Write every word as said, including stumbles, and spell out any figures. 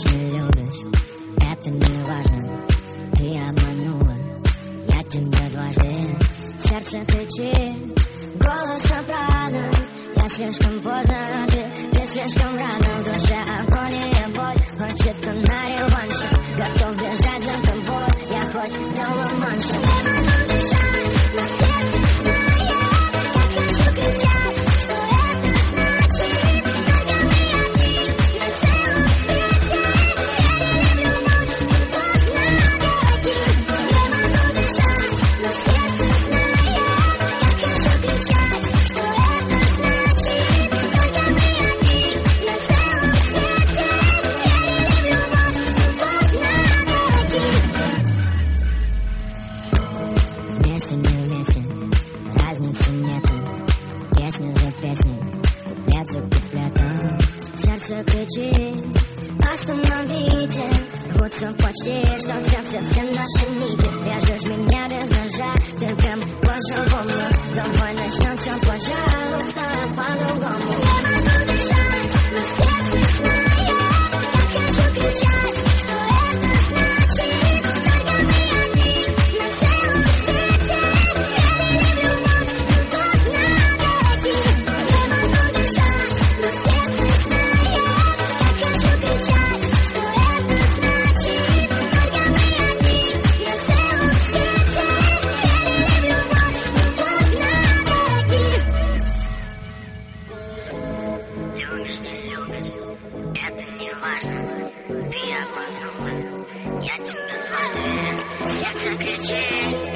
любишь, не любишь, это не важно. Ты обманула, я тебя дважды. Сердце кричит, голос сопрано. Я слишком поздно, ты, ты слишком рано. В душе агония, боль, хочет на реванш. Готов бежать за тобой, я хоть до Ла-Манша. Я могу дышать, но сердце знает. Я хочу кричать, что это значит. Только мы одни на целом свете. Я не люблю любовь на дороги. Я могу дышать, но сердце знает. Я хочу кричать, что это значит. Только мы одни на целом свете. Я не люблю любовь на дороги. Вместе, не вместе, разницы нету. Песня за песней, куплет за куплетом. Сердце кричит, остановите. Рвутся почти, что все-все-все наши нити. Режешь меня без ножа, ты прям по-живому. Давай начнем все, пожалуйста, по-другому. Я могу дышать, но сердце знает. Я хочу кричать, что это значит. Только мы одни на целом свете. Я не люблю любовь на дороги. Я могу дышать, но сердце знает. Я хочу кричать, что это значит. Только мы одни на целом свете. Я не люблю любовь на дороги. Любишь, не любишь, это не важно. Ты обманула, я тебя дважды. Сердце кричит.